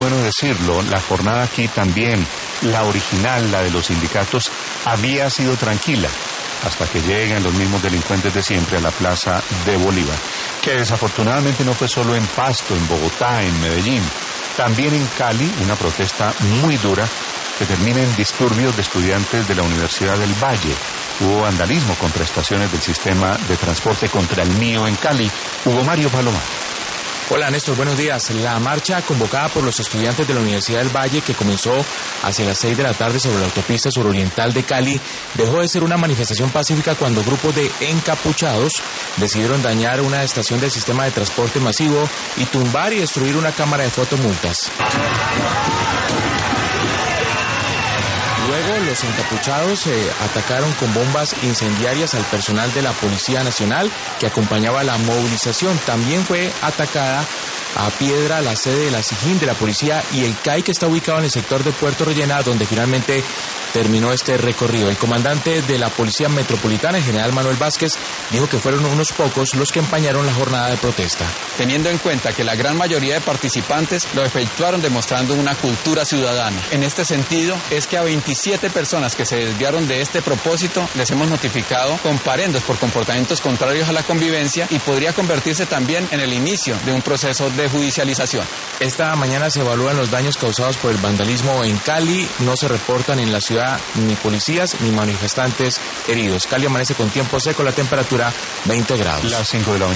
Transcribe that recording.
Bueno decirlo, la jornada aquí también, la original, la de los sindicatos, había sido tranquila, hasta que llegan los mismos delincuentes de siempre a la Plaza de Bolívar, que desafortunadamente no fue solo en Pasto, en Bogotá, en Medellín, también en Cali, una protesta muy dura que termina en disturbios de estudiantes de la Universidad del Valle. Hubo vandalismo contra estaciones del sistema de transporte contra el mío en Cali. Hugo Mario Palomar. Hola Néstor, buenos días. La marcha convocada por los estudiantes de la Universidad del Valle, que comenzó hacia las 6 de la tarde sobre la autopista suroriental de Cali, dejó de ser una manifestación pacífica cuando grupos de encapuchados decidieron dañar una estación del sistema de transporte masivo y tumbar y destruir una cámara de fotomultas. Luego los encapuchados atacaron con bombas incendiarias al personal de la Policía Nacional que acompañaba la movilización. También fue atacada a piedra la sede de la SIJIN de la policía y el CAI, que está ubicado en el sector de Puerto Rellena, donde finalmente terminó este recorrido. El comandante de la Policía Metropolitana, el general Manuel Vázquez, dijo que fueron unos pocos los que empañaron la jornada de protesta. Teniendo en cuenta que la gran mayoría de participantes lo efectuaron demostrando una cultura ciudadana. En este sentido, es que a 27 personas que se desviaron de este propósito les hemos notificado comparendos por comportamientos contrarios a la convivencia y podría convertirse también en el inicio de un proceso de judicialización. Esta mañana se evalúan los daños causados por el vandalismo en Cali. No se reportan en la ciudad ni policías ni manifestantes heridos. Cali amanece con tiempo seco, la temperatura 20 grados. Las 5 de la mañana.